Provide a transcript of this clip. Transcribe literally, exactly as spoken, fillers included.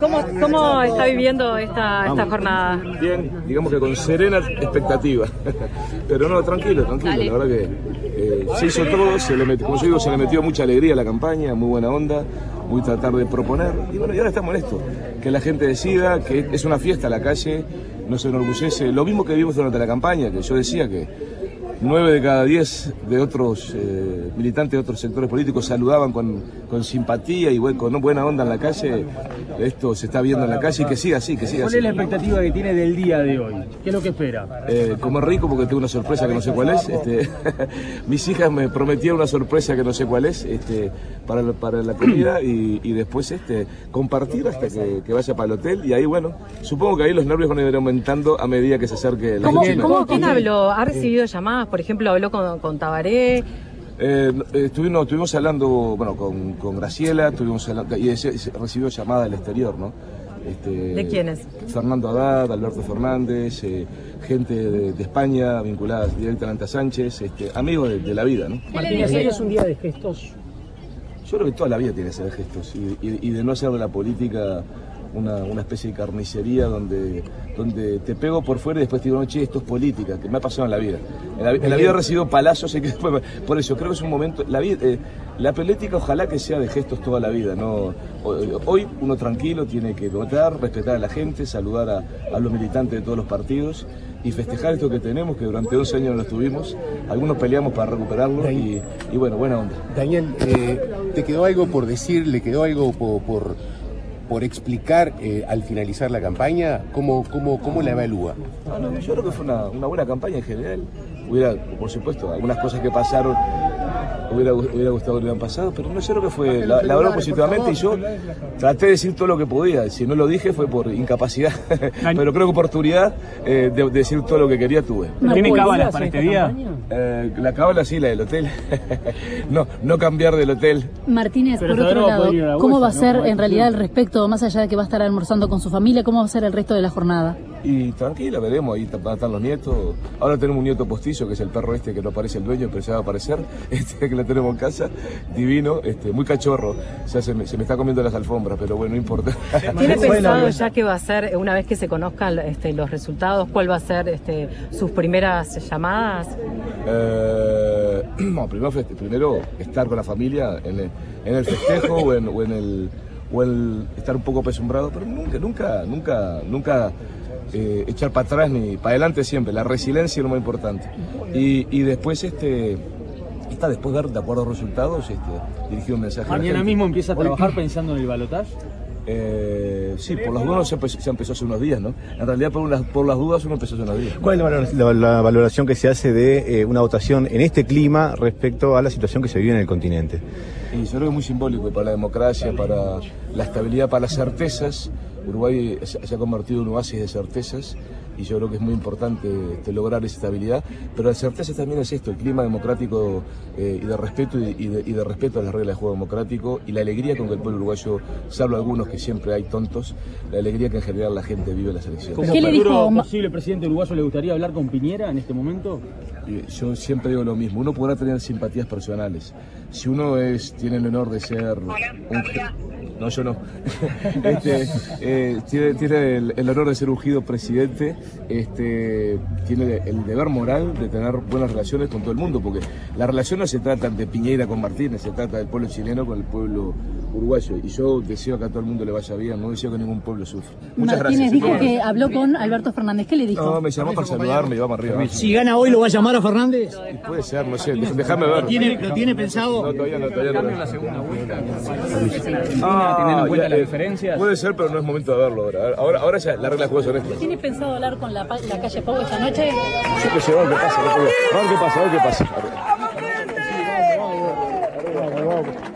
¿Cómo, cómo está viviendo esta, esta jornada? Bien, digamos que con serena expectativa. Pero no, tranquilo, tranquilo. Dale. La verdad que eh, se hizo todo, se le metió, como yo digo, se le metió mucha alegría a la campaña, muy buena onda, muy tratar de proponer. Y bueno, y ahora estamos en esto, que la gente decida, que es una fiesta a la calle, no se enorgullece. Lo mismo que vimos durante la campaña, que yo decía que nueve de cada diez de otros eh, militantes de otros sectores políticos saludaban con, con simpatía y buen, con buena onda en la calle. Esto se está viendo en la calle y que siga así, que siga así. ¿Cuál es la expectativa que tiene del día de hoy? ¿Qué es lo que espera? Eh, comer rico porque tengo una sorpresa que no sé cuál es. Este, mis hijas me prometieron una sorpresa que no sé cuál es este, para, la, para la comida y, y después este, compartir hasta que, que vaya para el hotel. Y ahí, bueno, supongo que ahí los nervios van a ir aumentando a medida que se acerque la ¿Cómo, noche. ¿cómo, ¿Quién habló? ¿Ha recibido llamadas? Por ejemplo, habló con, con Tabaré. Eh, estuvimos, estuvimos hablando, bueno, con, con Graciela, estuvimos hablando, y ese, ese, recibió llamada del exterior, ¿no? Este, ¿De quiénes? Fernando Haddad, Alberto Fernández, eh, gente de, de España vinculada directamente a Sánchez, este, amigos de, de la vida, ¿no? Martínez, ¿hoy es un día de gestos? Yo creo que toda la vida tiene que ser de gestos y, y, y de no hacer de la política Una, una especie de carnicería donde, donde te pego por fuera y después te digo, no, che, esto es política, que me ha pasado en la vida. En la, en la vida he recibido palazos y que después, por eso creo que es un momento, la, vida, eh, la política ojalá que sea de gestos toda la vida, ¿no? Hoy uno tranquilo tiene que votar, respetar a la gente, saludar a, a los militantes de todos los partidos y festejar esto que tenemos, que durante once años no lo tuvimos, algunos peleamos para recuperarlo y, y bueno, buena onda. Daniel, eh, ¿te quedó algo por decir, le quedó algo por... por... por explicar eh, al finalizar la campaña? ¿Cómo, cómo, cómo la evalúa? No, no, yo creo que fue una, una buena campaña en general. Hubiera, por supuesto, algunas cosas que pasaron hubiera, hubiera gustado que hubieran pasado, pero no, yo creo que fue, la, la habló positivamente y yo traté de decir todo lo que podía. Si no lo dije fue por incapacidad, pero creo que oportunidad eh, de, de decir todo lo que quería tuve. ¿Tiene cábalas para este día? Eh, la cábala sí, la del hotel. no, no cambiar del hotel. Martínez, pero por otro lado, bolsa, ¿cómo va a ser ¿no? en realidad el respecto, más allá de que va a estar almorzando con su familia, cómo va a ser el resto de la jornada? Y tranquila, veremos, ahí van a estar los nietos. Ahora tenemos un nieto postizo, que es el perro este que no aparece el dueño, pero se va a aparecer, este que lo tenemos en casa, divino, este, muy cachorro. O sea, se me, se me está comiendo las alfombras, pero bueno, no importa. ¿Tiene pensado ya qué va a ser, una vez que se conozcan este, los resultados, cuál va a ser este, sus primeras llamadas? Eh, no, primero, primero estar con la familia en el, en el festejo o en, o en el... o el estar un poco apesumbrado, pero nunca, nunca, nunca, nunca eh, echar para atrás ni para adelante siempre. La resiliencia es lo más importante. Y, y después, este, está después de ver, de acuerdo a los resultados, este, dirigir un mensaje. ¿Mañana mismo empieza a trabajar Hoy, pensando en el balotaje? Eh, sí, por las dudas se empezó, se empezó hace unos días, ¿no? En realidad por, unas, por las dudas uno empezó hace unos días. ¿Cuál es la, la, la valoración que se hace de eh, una votación en este clima respecto a la situación que se vive en el continente? Y yo creo que es muy simbólico para la democracia, para la estabilidad, para las certezas. Uruguay se ha convertido en un oasis de certezas y yo creo que es muy importante este, lograr esa estabilidad, pero la certeza también es esto, el clima democrático eh, y de respeto y, y, de, y de respeto a las reglas de juego democrático y la alegría con que el pueblo uruguayo, salvo algunos que siempre hay tontos, la alegría que en general la gente vive en las elecciones. ¿Como futuro posible presidente uruguayo le gustaría hablar con Piñera en este momento? Yo siempre digo lo mismo, uno podrá tener simpatías personales. Si uno es, tiene el honor de ser un... No, yo no. este, eh, tiene tiene el, el honor de ser ungido presidente, este, tiene el deber moral de tener buenas relaciones con todo el mundo, porque la relación no se trata de Piñera con Martínez, se trata del pueblo chileno con el pueblo uruguayo. Y yo deseo que a todo el mundo le vaya bien, no deseo que ningún pueblo sufra. Muchas Martínez gracias. dijo que habló con Alberto Fernández. ¿Qué le dijo? No, me llamó para saludarme y vamos arriba. Si gana hoy, ¿lo va a llamar a Fernández? Puede ser, no sé, déjame ver. ¿Lo tiene, ¿Lo tiene pensado? No, todavía no, todavía no. la segunda vuelta? Ah, teniendo en cuenta ya, las eh, diferencias. Puede ser, pero no es momento de verlo ahora. Ahora, ahora ya la regla de juego son estas. ¿Tiene pensado hablar con la, la calle Pau esta noche? Yo que sé, a ver qué pasa, a ver qué pasa, a ver qué pasa.